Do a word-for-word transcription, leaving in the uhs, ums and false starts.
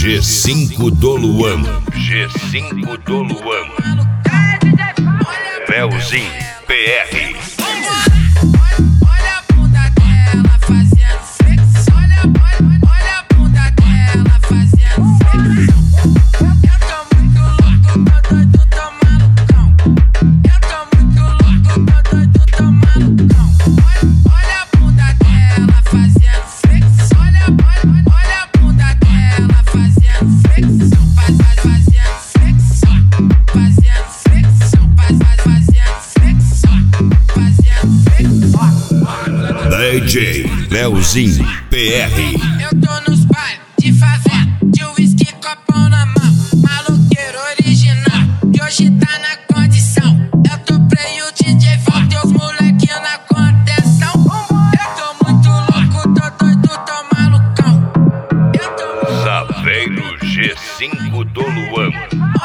G cinco do Luan. G cinco do Luan. Leozinho P R. D J Leozinho P R. Eu tô nos bailes de favela, de uísque, copão na mão, maloqueiro original, que hoje tá na condição. Eu tuprei o D J, volta os molequinhos na contenção. Eu tô muito louco, tô doido, tô malucão. Eu tô muito Saveiro G cinco do Luan.